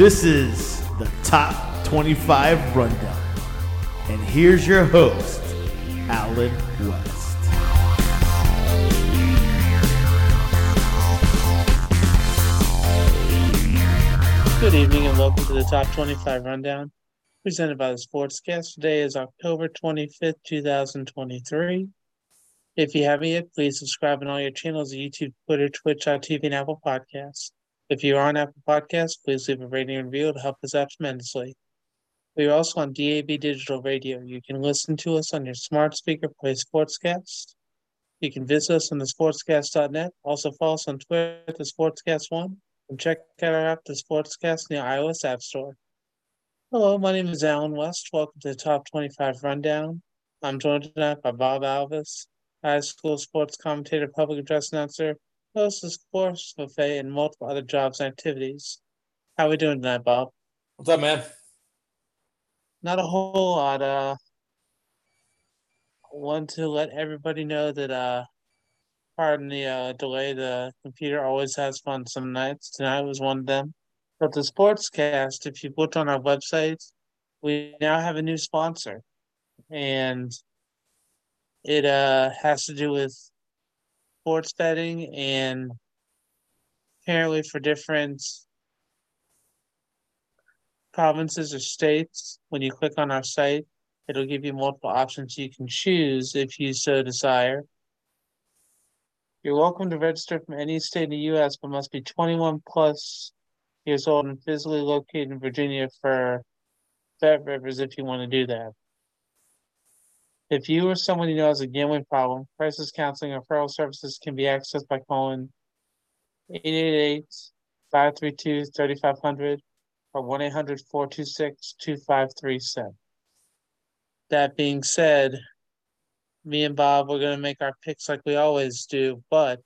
This is the Top 25 Rundown. And here's your host, Alan West. Good evening and welcome to the Top 25 Rundown, presented by the Sportscast. Today is October 25th, 2023. If you haven't yet, please subscribe on all your channels, YouTube, Twitter, Twitch.tv, and Apple Podcasts. If you're on Apple Podcasts, please leave a rating and review. It'll help us out tremendously. We are also on DAB Digital Radio. You can listen to us on your smart speaker, play Sportscast. You can visit us on the sportscast.net. Also follow us on Twitter at the Sportscast1. And check out our app, the Sportscast, in the iOS App Store. Hello, my name is Alan West. Welcome to the Top 25 Rundown. I'm joined tonight by Bob Alvis, high school sports commentator, public address announcer, host of Sports Buffet, and multiple other jobs and activities. How are we doing tonight, Bob? What's up, man? Not a whole lot. I want to let everybody know that, pardon the delay, the computer always has fun some nights. Tonight was one of them. But the Sportscast, if you look on our website, we now have a new sponsor. And it has to do with sports betting, and apparently for different provinces or states, when you click on our site, it'll give you multiple options you can choose if you so desire. You're welcome to register from any state in the U.S., but must be 21 plus years old and physically located in Virginia for Bet Rivers if you want to do that. If you or someone you know has a gambling problem, crisis counseling or referral services can be accessed by calling 888-532-3500 or 1-800-426-2537. That being said, me and Bob, we're going to make our picks like we always do, but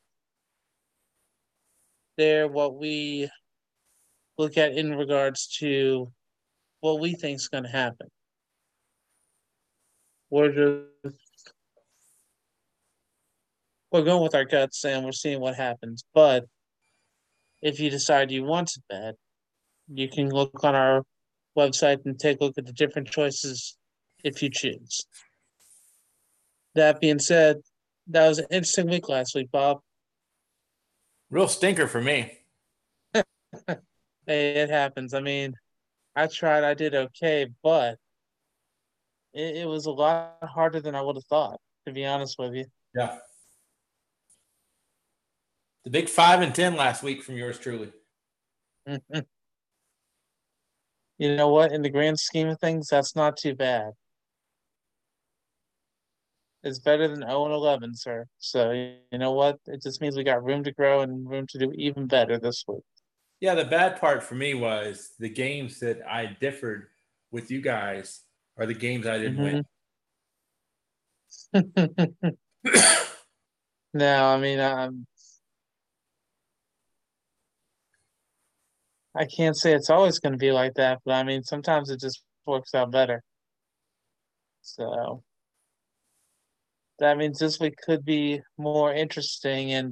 they're what we look at in regards to what we think is going to happen. We're going with our guts and we're seeing what happens. But if you decide you want to bet, you can look on our website and take a look at the different choices if you choose. That being said, that was an interesting week last week, Bob. Real stinker for me. Hey, it happens. I mean, I tried, I did okay, but it was a lot harder than I would have thought, to be honest with you. Yeah. The big 5 and 10 last week from yours truly. You know what? In the grand scheme of things, that's not too bad. It's better than 0 and 11, sir. So, you know what? It just means we got room to grow and room to do even better this week. Yeah, the bad part for me was the games that I differed with you guys are the games I didn't win. No, I mean, I can't say it's always going to be like that, but I mean, sometimes it just works out better. So that means this week could be more interesting. And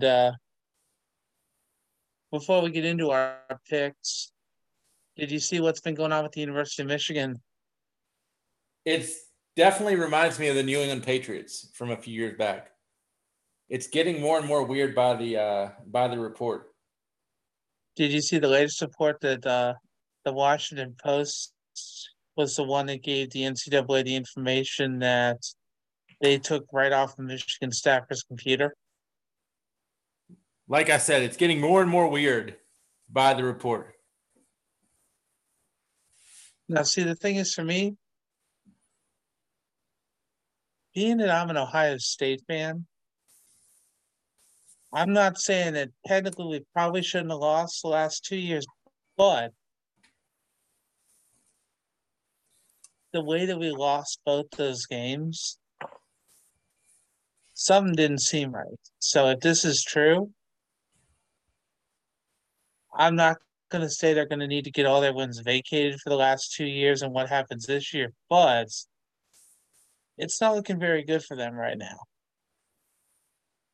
before we get into our picks, did you see what's been going on with the University of Michigan? It definitely reminds me of the New England Patriots from a few years back. It's getting more and more weird by the report. Did you see the latest report that the Washington Post was the one that gave the NCAA the information that they took right off of Michigan staffer's computer? Like I said, it's getting more and more weird by the report. Now, see, the thing is for me, being that I'm an Ohio State fan, I'm not saying that technically we probably shouldn't have lost the last 2 years, but the way that we lost both those games, something didn't seem right. So if this is true, I'm not going to say they're going to need to get all their wins vacated for the last 2 years and what happens this year, but it's not looking very good for them right now.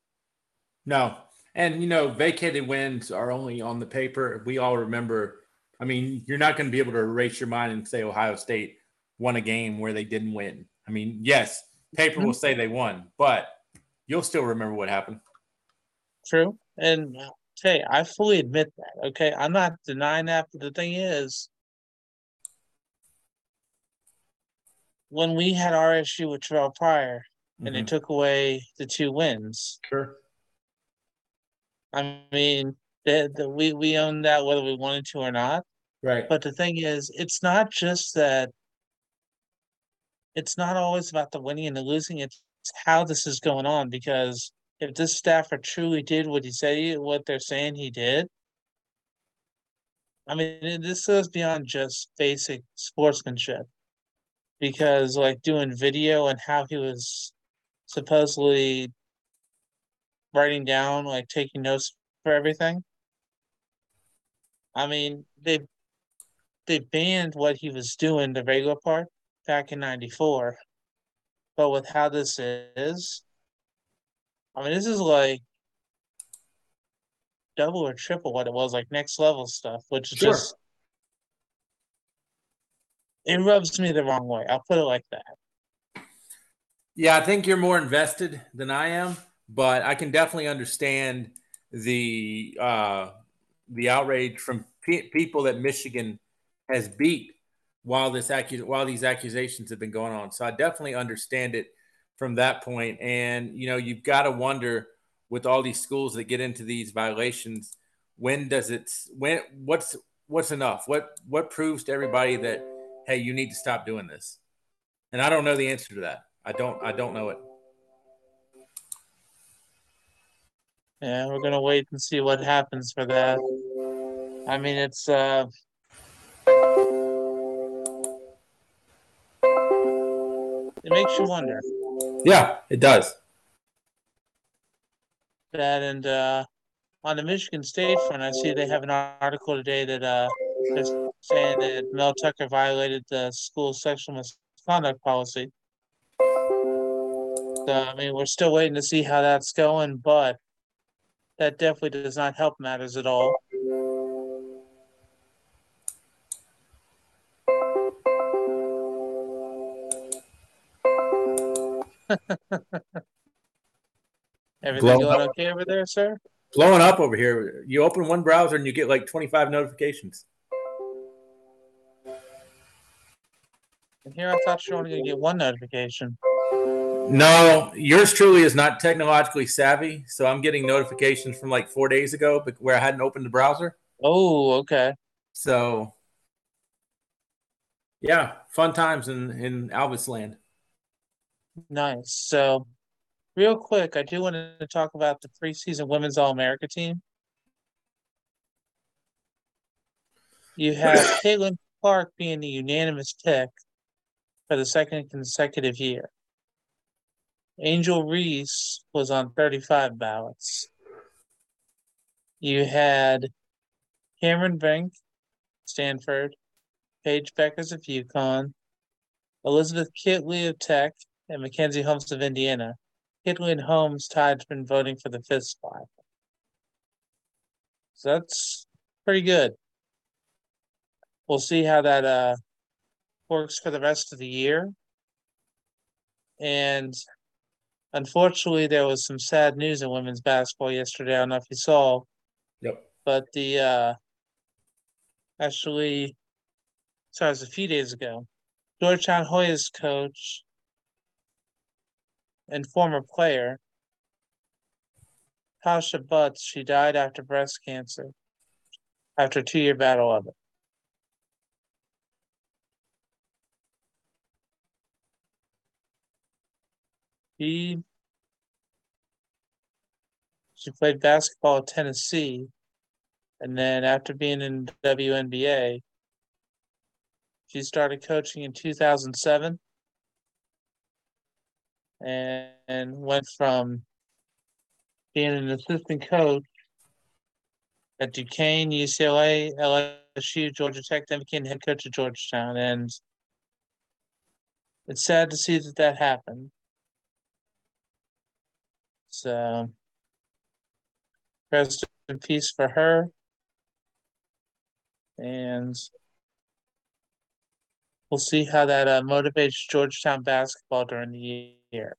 No. And, vacated wins are only on the paper. We all remember I mean, you're not going to be able to erase your mind and say Ohio State won a game where they didn't win. I mean, yes, paper will say they won, but you'll still remember what happened. True. And hey, I fully admit that. Okay. I'm not denying that, but the thing is, when we had our issue with Terrell Pryor and they took away the 2 wins, Sure. I mean, we own that whether we wanted to or not. Right. But the thing is, it's not just that. It's not always about the winning and the losing. It's how this is going on. Because if this Stafford truly did what what they're saying he did, I mean, this goes beyond just basic sportsmanship. Because like doing video and how he was supposedly writing down, like taking notes for everything. I mean, they banned what he was doing, the regular part, back in '94. But with how this is, I mean, this is like double or triple what it was, like next level stuff, which is just, it rubs me the wrong way. I'll put it like that. Yeah, I think you're more invested than I am, but I can definitely understand the outrage from people that Michigan has beat while these accusations have been going on. So I definitely understand it from that point. And you've got to wonder with all these schools that get into these violations, what's enough? What proves to everybody that, hey, you need to stop doing this? And I don't know the answer to that. I don't know it. Yeah, we're gonna wait and see what happens for that. I mean, it makes you wonder. Yeah, it does. That and on the Michigan State front, I see they have an article today that they're saying that Mel Tucker violated the school's sexual misconduct policy. So I mean, we're still waiting to see how that's going, but that definitely does not help matters at all. Everything going okay over there, sir? Blowing up over here. You open one browser and you get like 25 notifications. And here I thought you were only going to get one notification. No, yours truly is not technologically savvy, so I'm getting notifications from like 4 days ago where I hadn't opened the browser. Oh, okay. So, yeah, fun times in Albus land. Nice. So, real quick, I do want to talk about the preseason Women's All-America team. You have Caitlin Clark being the unanimous pick for the second consecutive year. Angel Reese was on 35 ballots. You had Cameron Brink, Stanford, Paige Beckers of UConn, Elizabeth Kitley of Tech, and Mackenzie Holmes of Indiana. Kitley and Holmes tied for voting for the 5th spot. So that's pretty good. We'll see how that works for the rest of the year. And unfortunately, there was some sad news in women's basketball yesterday. I don't know if you saw. Yep. But it was a few days ago. Georgetown Hoyas coach and former player, Tasha Butts, she died after breast cancer after a 2-year battle of it. She played basketball at Tennessee, and then after being in WNBA, she started coaching in 2007 and went from being an assistant coach at Duquesne, UCLA, LSU, Georgia Tech, then became head coach at Georgetown. And it's sad to see that happened. So, rest in peace for her. and we'll see how that motivates Georgetown basketball during the year.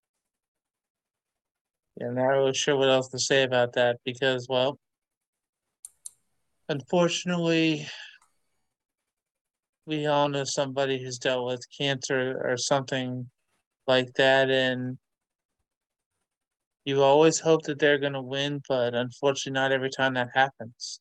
Yeah, I'm not really sure what else to say about that because, well, unfortunately, we all know somebody who's dealt with cancer or something like that, and you always hope that they're going to win, but unfortunately, not every time that happens.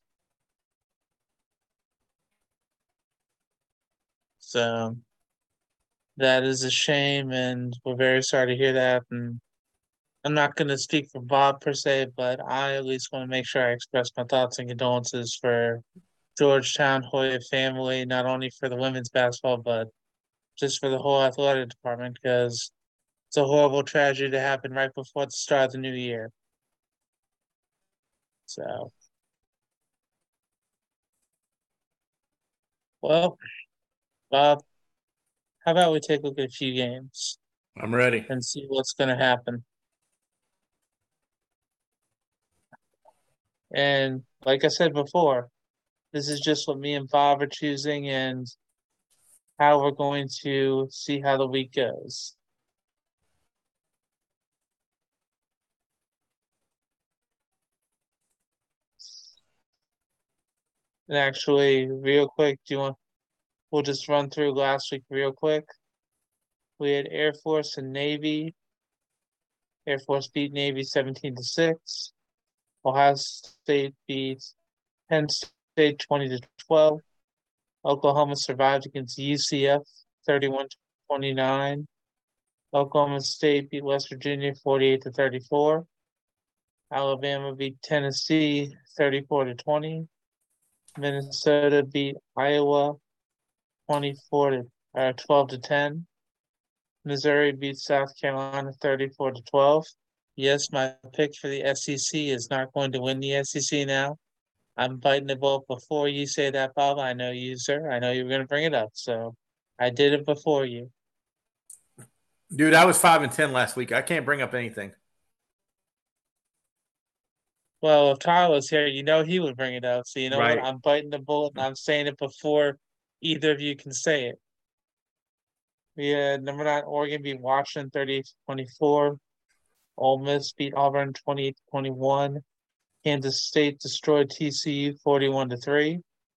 So that is a shame, and we're very sorry to hear that. And I'm not going to speak for Bob per se, but I at least want to make sure I express my thoughts and condolences for Georgetown Hoya family, not only for the women's basketball, but just for the whole athletic department, because it's a horrible tragedy to happen right before the start of the new year. So, well, Bob, how about we take a look at a few games I'm ready. and see what's going to happen? And like I said before, this is just what me and Bob are choosing and how we're going to see how the week goes. And actually, real quick, we'll just run through last week real quick. We had Air Force and Navy. Air Force beat Navy 17-6. Ohio State beat Penn State 20-12. Oklahoma survived against UCF 31-29. Oklahoma State beat West Virginia 48-34. Alabama beat Tennessee 34-20. Minnesota beat Iowa 12-10. Missouri beat South Carolina 34-12. Yes, my pick for the SEC is not going to win the SEC now. I'm biting the bullet before you say that, Bob. I know you, sir. I know you were going to bring it up, so I did it before you. Dude, I was 5-10 last week. I can't bring up anything. Well, if Kyle was here, you know he would bring it up. So you know Right. what? I'm biting the bullet and I'm saying it before either of you can say it. We had number 9 Oregon beat Washington 38-24. Ole Miss beat Auburn 28-21. Kansas State destroyed TCU 41-3.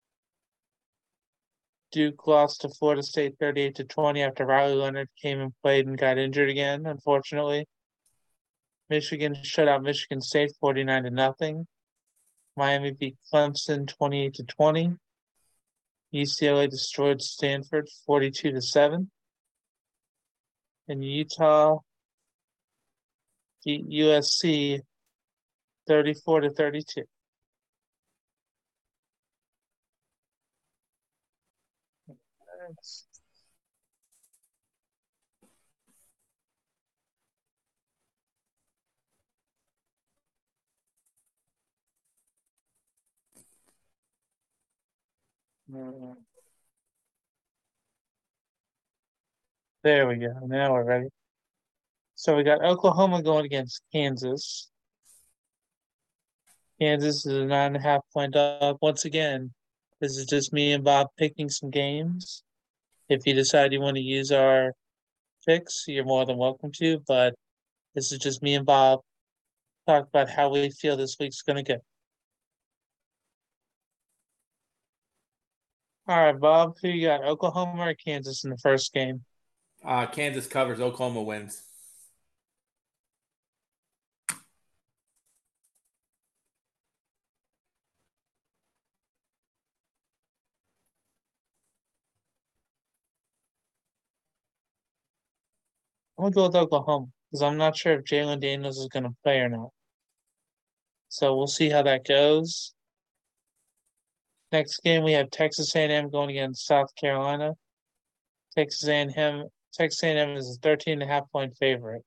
Duke lost to Florida State 38-20 after Riley Leonard came and played and got injured again, unfortunately. Michigan shut out Michigan State 49-0. Miami beat Clemson 28-20. UCLA destroyed Stanford 42-7. And Utah beat USC 34-32. There we go. Now we're ready. So we got Oklahoma going against Kansas. Kansas is a 9.5-point dog. Once again, this is just me and Bob picking some games. If you decide you want to use our picks, you're more than welcome to, but this is just me and Bob talk about how we feel this week's going to go. All right, Bob, who you got, Oklahoma or Kansas in the first game? Kansas covers. Oklahoma wins. I'm going to go with Oklahoma because I'm not sure if Jalen Daniels is going to play or not. So we'll see how that goes. Next game, we have Texas A&M going against South Carolina. Texas A&M is a 13.5-point favorite.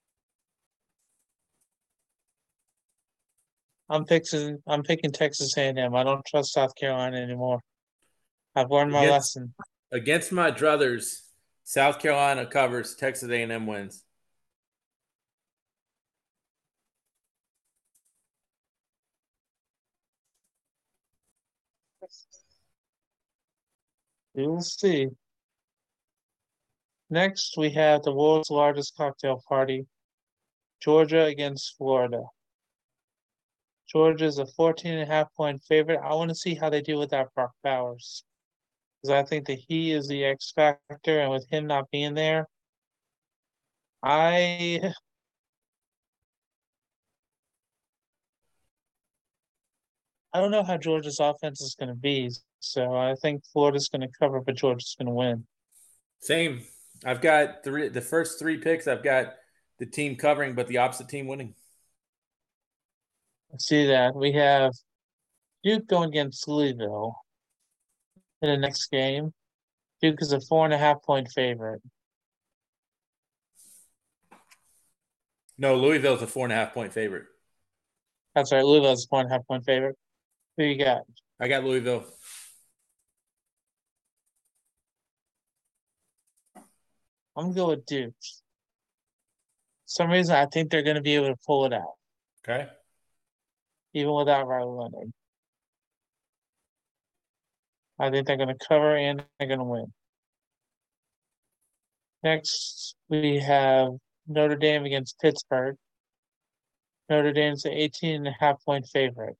I'm picking Texas A&M. I don't trust South Carolina anymore. I've learned my lesson. Against my druthers, South Carolina covers. Texas A&M wins. We will see. Next, we have the world's largest cocktail party, Georgia against Florida. Georgia is a 14.5-point favorite. I want to see how they do without Brock Bowers. Because I think that he is the X factor, and with him not being there, I don't know how Georgia's offense is going to be. So I think Florida's going to cover, but Georgia's going to win. Same. I've got the first three picks. I've got the team covering, but the opposite team winning. Let's see that. We have Duke going against Louisville in the next game. Duke is a 4.5-point favorite. No, Louisville's a 4.5-point favorite. That's right. Louisville's a 4.5-point favorite. Who you got? I got Louisville. I'm going to go with Duke. For some reason, I think they're going to be able to pull it out, Okay. even without Riley Leonard. I think they're going to cover and they're going to win. Next, we have Notre Dame against Pittsburgh. Notre Dame's an 18.5-point favorite.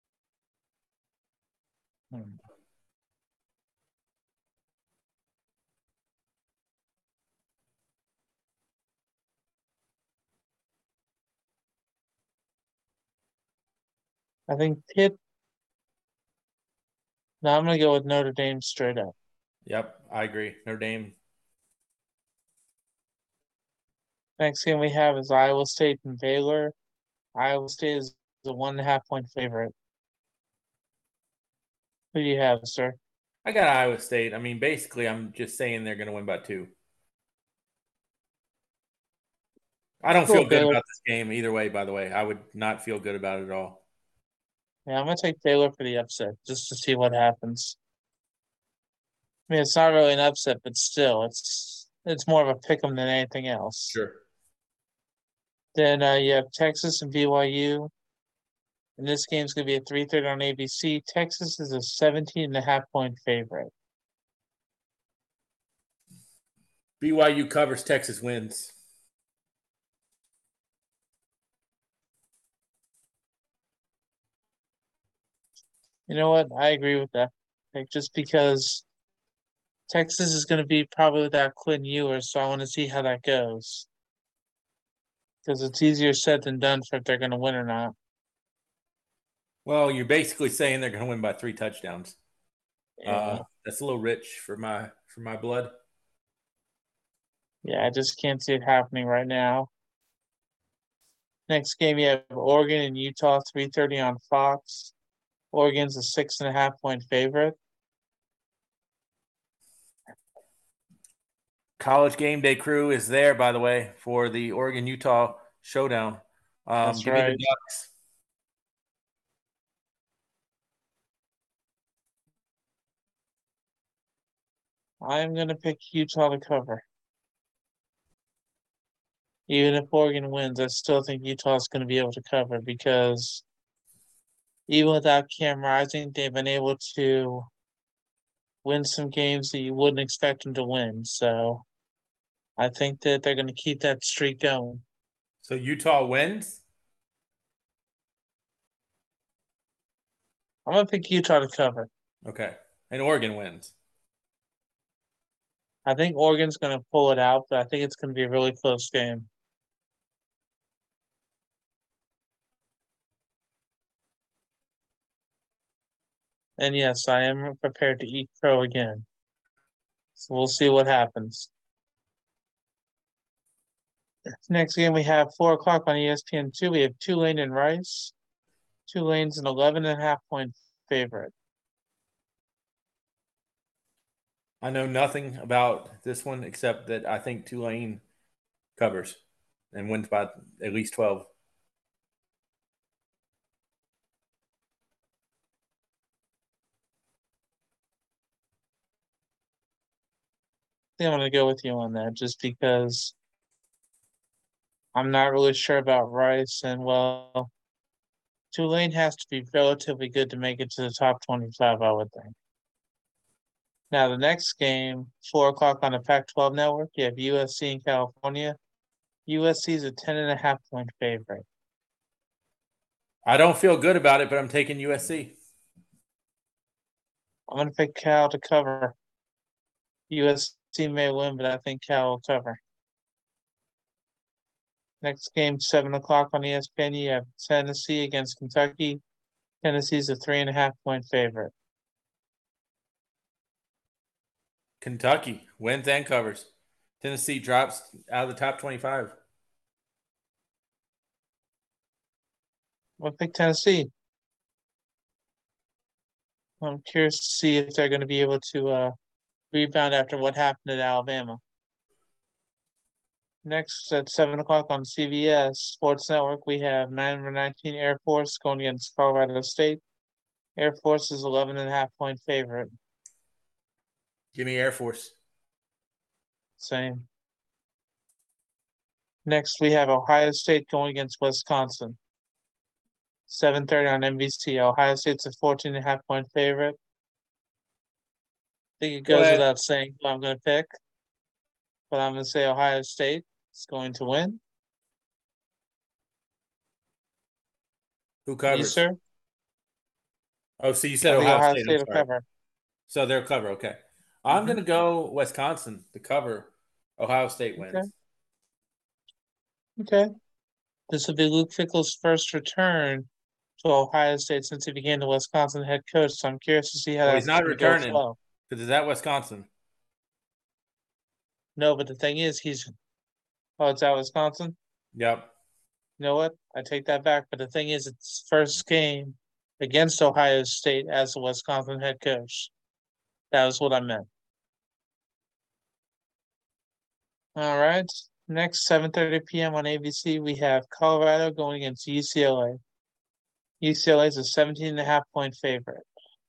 I think Pitt. No, I'm going to go with Notre Dame straight up. Yep, I agree. Notre Dame. Next game we have is Iowa State and Baylor. Iowa State is a 1.5-point favorite. Who do you have, sir? I got Iowa State. I mean, basically, I'm just saying they're going to win by 2. I don't feel good about this game either way, by the way. I would not feel good about it at all. Yeah, I'm going to take Baylor for the upset just to see what happens. I mean, it's not really an upset, but still, it's more of a pick 'em than anything else. Sure. Then you have Texas and BYU. And this game's going to be at 3:30 on ABC. Texas is a 17.5-point favorite. BYU covers, Texas wins. You know what? I agree with that. Like, just because Texas is going to be probably without Quinn Ewers, so I want to see how that goes. Because it's easier said than done for if they're going to win or not. Well, you're basically saying they're going to win by 3 touchdowns. Yeah. That's a little rich for my blood. Yeah, I just can't see it happening right now. Next game, you have Oregon and Utah, 3:30 on Fox. Oregon's a 6.5-point favorite. College Game Day crew is there, by the way, for the Oregon-Utah showdown. That's give right. me the Ducks. I'm going to pick Utah to cover. Even if Oregon wins, I still think Utah's going to be able to cover because even without Cam Rising, they've been able to win some games that you wouldn't expect them to win. So I think that they're going to keep that streak going. So Utah wins? I'm going to pick Utah to cover. Okay. And Oregon wins. I think Oregon's going to pull it out, but I think it's going to be a really close game. And yes, I am prepared to eat crow again. So we'll see what happens. Next game, we have 4 o'clock on ESPN2. We have Tulane and Rice. Tulane's an 11.5-point favorite. I know nothing about this one except that I think Tulane covers and wins by at least 12. I think I'm going to go with you on that just because I'm not really sure about Rice. And, well, Tulane has to be relatively good to make it to the top 25, I would think. Now, the next game, 4 o'clock on the Pac-12 network, you have USC in California. USC is a 10.5-point favorite. I don't feel good about it, but I'm taking USC. I'm going to pick Cal to cover. USC may win, but I think Cal will cover. Next game, 7 o'clock on ESPN, you have Tennessee against Kentucky. Tennessee's a 3.5-point favorite. Kentucky wins and covers. Tennessee drops out of the top 25. I'm going to pick Tennessee. I'm curious to see if they're going to be able to rebound after what happened at Alabama. Next, at 7 o'clock on CBS Sports Network, we have number 19 Air Force going against Colorado State. Air Force is 11.5-point favorite. Give me Air Force. Same. Next, we have Ohio State going against Wisconsin. 7:30 on NBC. Ohio State's a 14.5-point favorite. I think it goes without saying who I'm going to pick, but I'm going to say Ohio State is going to win. Who covers? You, sir? Oh, so you said Ohio State. State will cover. So they'll cover. Okay. I'm going to go Wisconsin to cover. Ohio State wins. Okay. This will be Luke Fickell's first return to Ohio State since he became the Wisconsin head coach. So I'm curious to see how he's not returning because it's at Wisconsin. No, but the thing is, it's at Wisconsin? Yep. You know what? I take that back. But the thing is, it's first game against Ohio State as the Wisconsin head coach. That was what I meant. All right. Next, 7:30 p.m. on ABC, we have Colorado going against UCLA. UCLA is a 17.5-point favorite.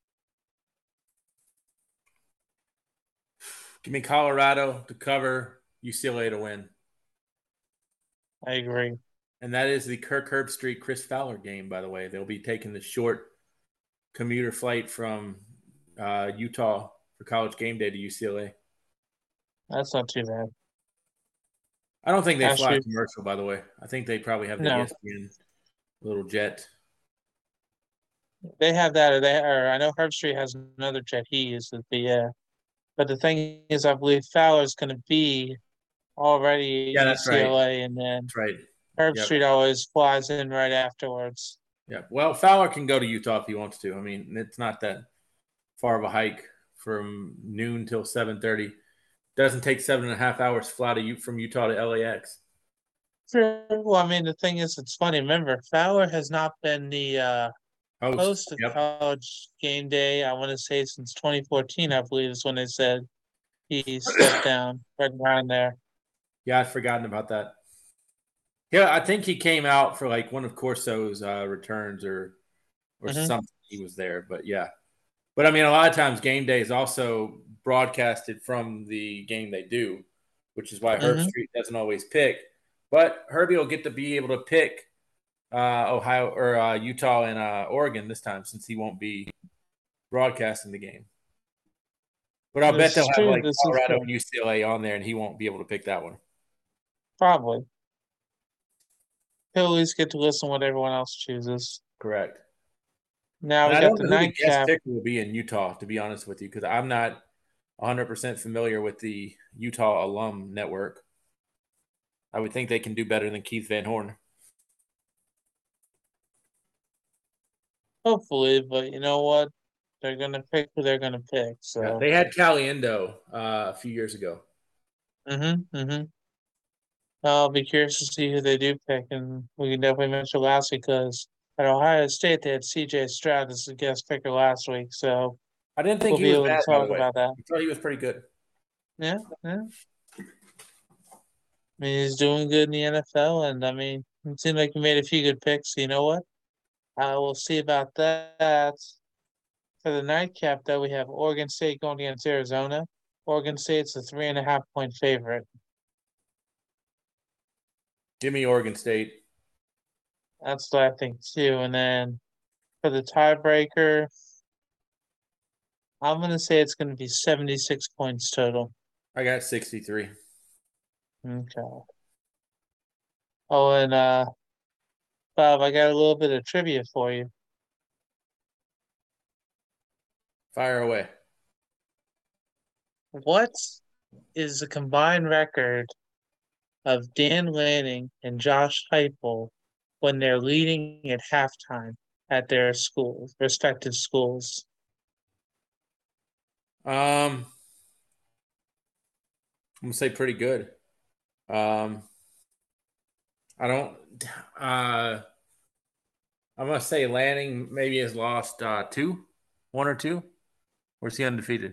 Give me Colorado to cover, UCLA to win. I agree. And that is the Kirk Herbstreit Chris Fowler game, by the way. They'll be taking the short commuter flight from Utah for College game day to UCLA. That's not too bad. I don't think they fly commercial, by the way. I think they probably have the ESPN little jet. They have that, or I know Herbstreit has another jet he uses, but the thing is, I believe Fowler's going to be already at UCLA, and then Herbstreit always flies in right afterwards. Yeah, well, Fowler can go to Utah if he wants to. I mean, it's not that far of a hike from noon till 7:30. Doesn't take 7.5 hours to fly from Utah to LAX. Sure. Well, I mean, the thing is, it's funny. Remember, Fowler has not been the host of College game day, I want to say, since 2014, I believe is when they said he stepped down right around there. Yeah, I'd forgotten about that. Yeah, I think he came out for like one of Corso's returns or something. He was there, but yeah. But I mean, a lot of times game day is also broadcasted from the game they do, which is why Herbstreit doesn't always pick. But Herbie will get to be able to pick Ohio or Utah and Oregon this time since he won't be broadcasting the game. But I'll bet they'll have like Colorado and UCLA on there, and he won't be able to pick that one. Probably. He'll at least get to listen to what everyone else chooses. Correct. Now we got the nightcap. Guest picker will be in Utah, to be honest with you, because I'm not 100% familiar with the Utah alum network. I would think they can do better than Keith Van Horn. Hopefully, but you know what? They're going to pick who they're going to pick. So yeah, they had Caliendo a few years ago. I'll be curious to see who they do pick, and we can definitely mention last week because at Ohio State they had C.J. Stroud as the guest picker last week. So I didn't think he was bad. Talk about that. I thought he was pretty good. Yeah. I mean, he's doing good in the NFL, and I mean, it seemed like he made a few good picks. You know what? We'll see about that. For the nightcap, though, we have Oregon State going against Arizona. Oregon State's a 3.5-point favorite. Give me Oregon State. That's what I think, too. And then for the tiebreaker, I'm going to say it's going to be 76 points total. I got 63. Okay. Oh, and Bob, I got a little bit of trivia for you. Fire away. What is the combined record of Dan Lanning and Josh Heupel when they're leading at halftime at their schools, respective schools? I'm gonna say pretty good. Um, I don't. I'm gonna say Lanning maybe has lost one or two. Or is he undefeated?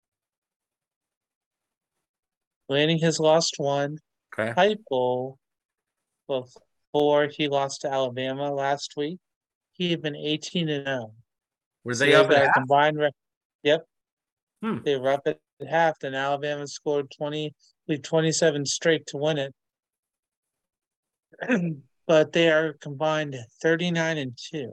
Lanning has lost one. Okay. Heupel, before he lost to Alabama last week, he had been 18-0. Were So they they've up at got a half? combined record. Yep, Hmm. they were up at half, and Alabama scored 27 straight to win it. But they are combined 39-2.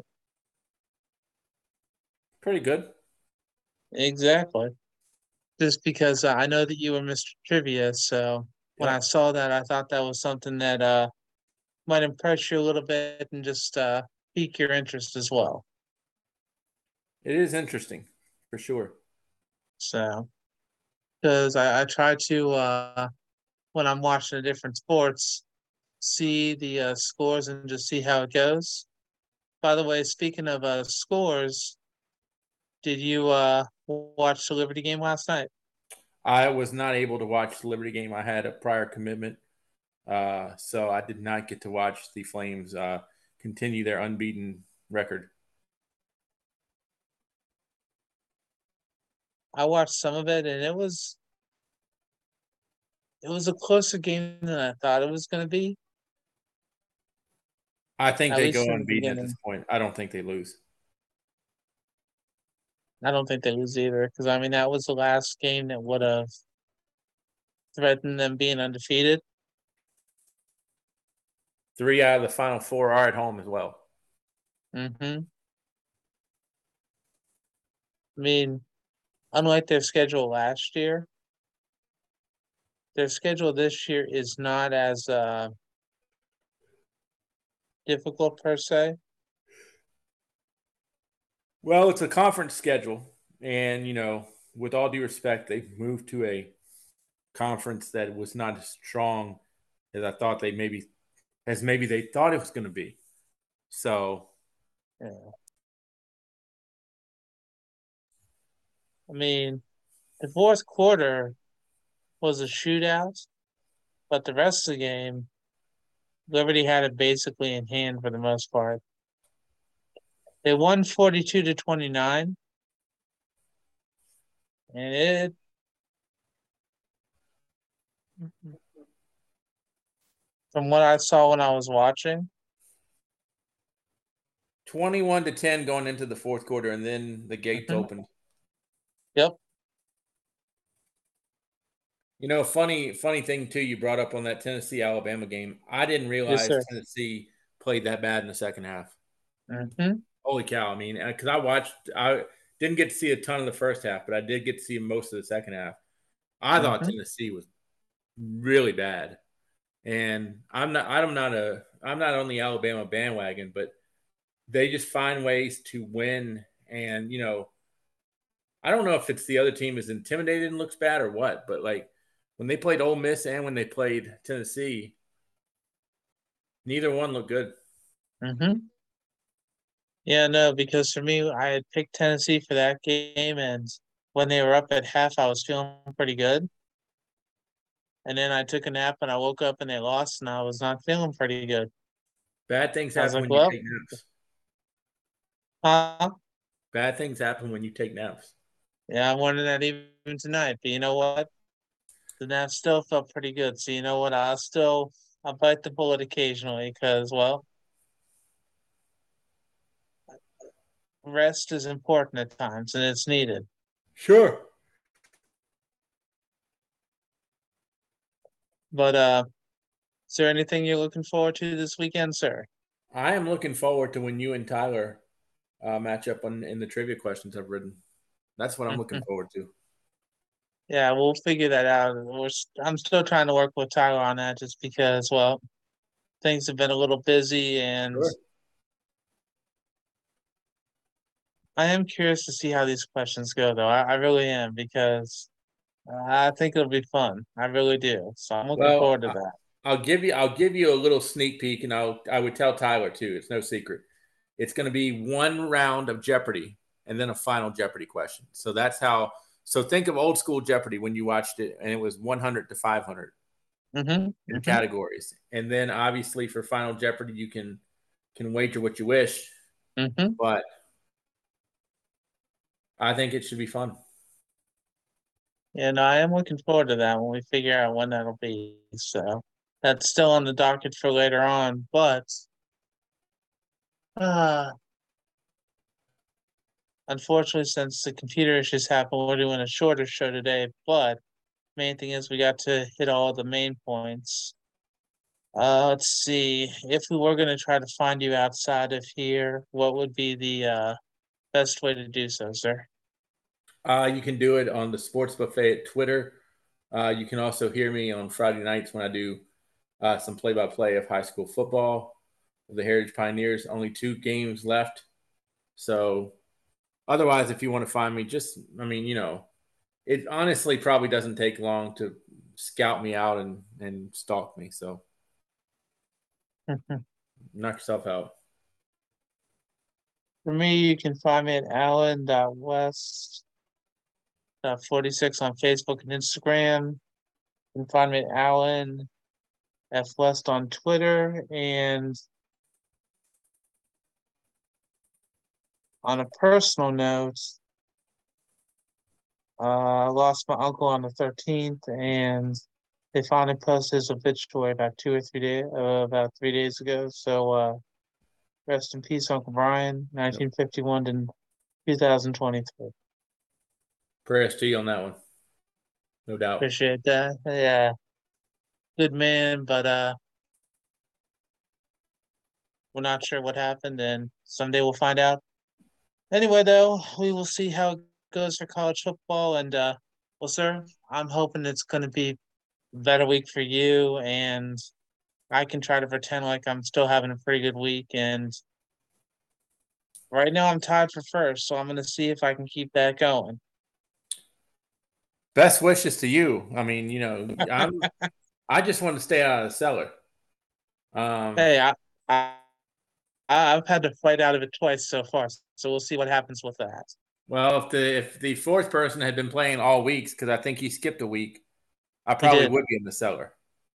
Pretty good. Exactly. Just because I know that you were Mr. Trivia, so when I Yep. saw that, I thought that was something that might impress you a little bit and just pique your interest as well. It is interesting, for sure. So, because I try to when I'm watching the different sports, see the scores and just see how it goes. By the way, speaking of scores, did you watch the Liberty game last night? I was not able to watch the Liberty game. I had a prior commitment, so I did not get to watch the Flames continue their unbeaten record. I watched some of it, and it was a closer game than I thought it was going to be. I think At they go least in the unbeaten at this beginning. point. I don't think they lose. I don't think they lose either, because I mean that was the last game that would have threatened them being undefeated. 3 out of the final 4 are at home as well. I mean, unlike their schedule last year, their schedule this year is not as difficult per se. Well, it's a conference schedule, and with all due respect, they've moved to a conference that was not as strong as I thought maybe they thought it was going to be. So, Yeah. I mean, the fourth quarter was a shootout, but the rest of the game, Liberty had it basically in hand for the most part. They won 42-29, and it from what I saw when I was watching. 21-10 going into the fourth quarter, and then the gates opened. Yep. Funny thing too. You brought up on that Tennessee Alabama game. I didn't Yes, realize sir. Tennessee played that bad in the second half. Mm-hmm. Holy cow! I mean, because I didn't get to see a ton of the first half, but I did get to see most of the second half. I thought Mm-hmm. Tennessee was really bad, and I'm not on the Alabama bandwagon, but they just find ways to win. And I don't know if it's the other team is intimidated and looks bad or what, but like when they played Ole Miss and when they played Tennessee, neither one looked good. Mm-hmm. Yeah, no, because for me, I had picked Tennessee for that game, and when they were up at half, I was feeling pretty good. And then I took a nap and I woke up and they lost, and I was not feeling pretty good. Bad things I was happen like, when you well, take naps. huh? Bad things happen when you take naps. Yeah, I wanted that even tonight. But you know what? The nap still felt pretty good. So you know what? I'll bite the bullet occasionally because, well, rest is important at times and it's needed. Sure. But is there anything you're looking forward to this weekend, sir? I am looking forward to when you and Tyler match up in the trivia questions I've written. That's what I'm looking forward to. Yeah, we'll figure that out. I'm still trying to work with Tyler on that just because, well, things have been a little busy and Sure. I am curious to see how these questions go, though. I really am because I think it'll be fun. I really do. So I'm looking Well, forward to that. I'll give you a little sneak peek, and I would tell Tyler too. It's no secret. It's going to be one round of Jeopardy and then a final Jeopardy question. So that's how. So think of old school Jeopardy when you watched it, and it was 100 to 500 in categories, and then obviously for final Jeopardy you can wager what you wish. But I think it should be fun. Yeah, no, I am looking forward to that when we figure out when that'll be. So that's still on the docket for later on. But unfortunately, since the computer issues happened, we're doing a shorter show today. But main thing is we got to hit all the main points. Let's see. If we were going to try to find you outside of here, what would be the best way to do so, sir? You can do it on the Sports Buffet at Twitter. You can also hear me on Friday nights when I do some play-by-play of high school football. The Heritage Pioneers, only 2 games left. So otherwise, if you want to find me, it honestly probably doesn't take long to scout me out and stalk me. So knock yourself out. For me, you can find me at Allen.West.46 on Facebook and Instagram. You can find me at Allen F. West on Twitter. And on a personal note, I lost my uncle on the 13th, and they finally posted his obituary about 3 days ago. So rest in peace, Uncle Brian, 1951 to 2023. Prayers to you on that one. No doubt. Appreciate that. Yeah. Good man, but we're not sure what happened, and someday we'll find out. Anyway, though, we will see how it goes for college football, and well, sir, I'm hoping it's going to be a better week for you, and I can try to pretend like I'm still having a pretty good week. And right now, I'm tied for first, so I'm going to see if I can keep that going. Best wishes to you. I mean, I just want to stay out of the cellar. Hey, I've had to fight out of it twice so far, so we'll see what happens with that. Well, if the fourth person had been playing all weeks, because I think he skipped a week, I probably would be in the cellar.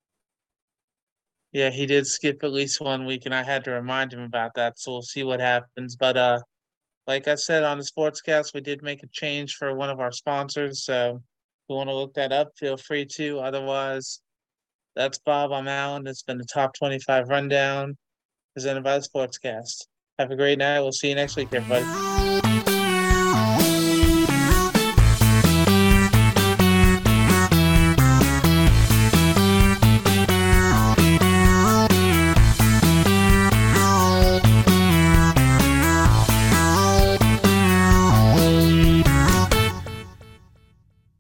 Yeah, he did skip at least 1 week, and I had to remind him about that. So we'll see what happens. But like I said on the Sportscast, we did make a change for one of our sponsors. So if you want to look that up, feel free to. Otherwise, that's Bob. I'm Alan. It's been the Top 25 Rundown presented by the Sportscast. Have a great night. We'll see you next week, everybody.